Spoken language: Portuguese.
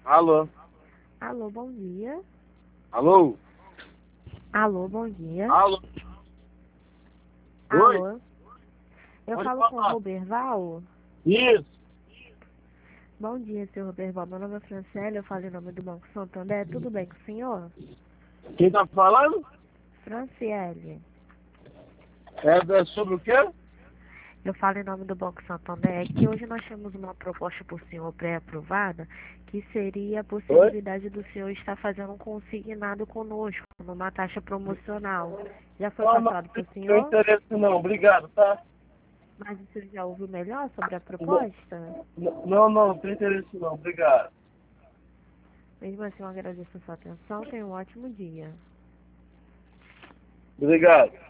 Alô? Alô, bom dia. Alô? Alô, bom dia. Alô? Oi? Alô, eu Pode falo com o falar. Roberval. Isso. Bom dia, senhor Roberval. Meu nome é Franciele, eu falo em nome do Banco Santander. Tudo bem com o senhor? Quem tá falando? Franciele, É sobre o quê? eu falo em nome do Banco Santander que hoje nós temos uma proposta por senhor pré-aprovada, que seria a Oi? possibilidade do senhor estar fazendo um consignado conosco, numa taxa promocional. Já foi Não, mas passado para o não tem senhor? interesse não. Obrigado, tá? Mas o senhor já ouviu melhor sobre a proposta? Não tem interesse não. Obrigado. Mesmo assim, eu agradeço a sua atenção. Tenha um ótimo dia. Obrigado.